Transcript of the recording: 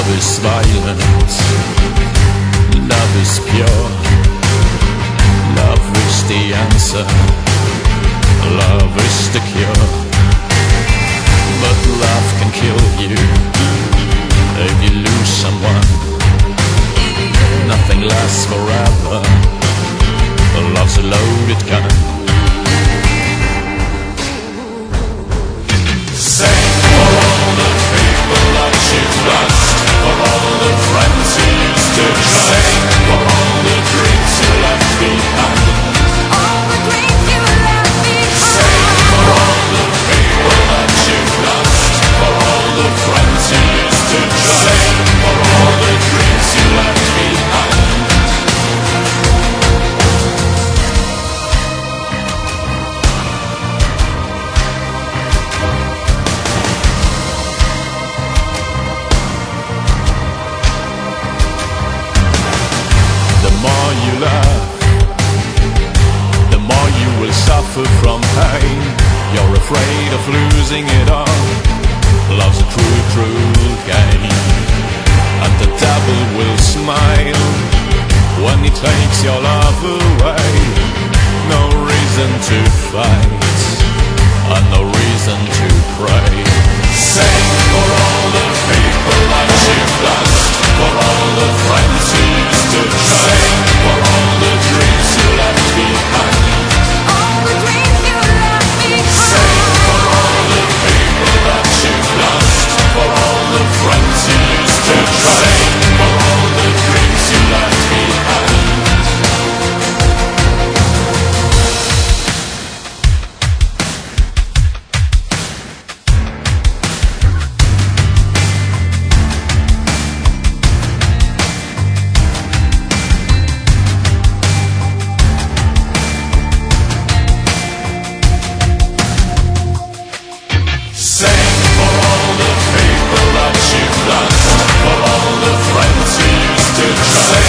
is violent, love is pure, love is the answer, love is the cure. But love can kill you if you lose someone. Nothing lasts forever, love's a loaded gun. Sing for all the people that you've lost, for all the friends you used to trust. Sing for all the dreams you left behind, all the dreams you left behind. Sing for all the people that you've lost, for all the friends you used to trust. Sing for all the dreams you left behind. The more you love, the more you will suffer from pain. You're afraid of losing it all. Love's a cruel, cruel game, and the devil will smile when he takes your love away. No reason to fight, and no reason to pray. Sing for all the people that you've lost, for all the friends you used to trust. Sing for all the dreams you left behind, all the dreams you left behind. Sing for all the people that you've lost, for all the friends you used to trust. Sing for all the dreams you left behind. Sing for all the people that you've lost, for all the friends you used to trust.